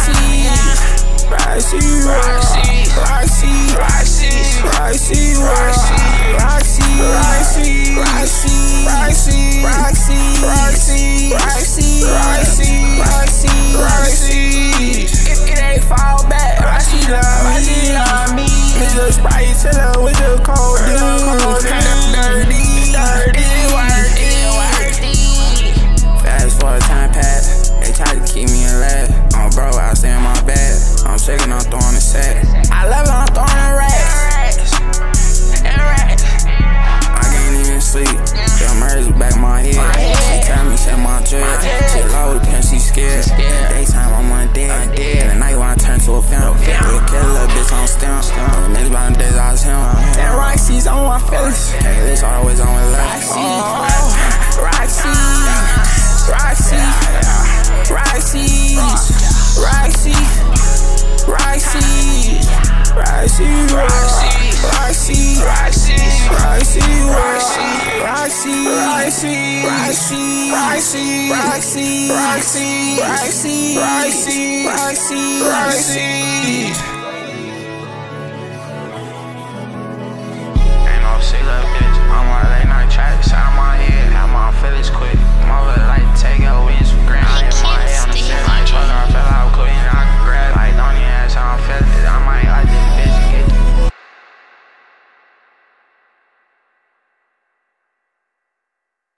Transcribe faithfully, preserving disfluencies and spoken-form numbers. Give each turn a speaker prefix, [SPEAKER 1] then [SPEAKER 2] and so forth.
[SPEAKER 1] Roxy, Roxy, Roxy, Roxy, Roxy, Roxy, Roxy, Roxy, Roxy, Roxy, Roxy, Roxy, Roxy, Roxy, Roxy, Roxy. It it ain't fall back. Roxy love me, love me. Mister Sprite chillin' with the cold dude. Kinda dirty, dirty, worthy, worthy. Fast forward time pass. They try to keep me in last. Oh, bro, I stay in my bed. I'm shaking, I'm throwing a set. I love it, I'm throwing a racks. And racks. I can't even sleep. The merge back my head. She tell me, shut my dread. She low, then she scared. Daytime, I'm undead. In the night when I turn to a film. We kill a little bitch on stem. The next about the days I was him. And Roxy's on my face. Hey, this always on my left. Roxy, Roxy, Roxy, Roxy, Roxy, Roxy, Roxy, Roxy, Roxy, Roxy, Roxy, Roxy, Roxy, Roxy, Roxy, Roxy, Roxy, Roxy, Roxy, Roxy.
[SPEAKER 2] Ain't no shit, little bitch. I'm on a late night track, shot in my head, have my feelings quick.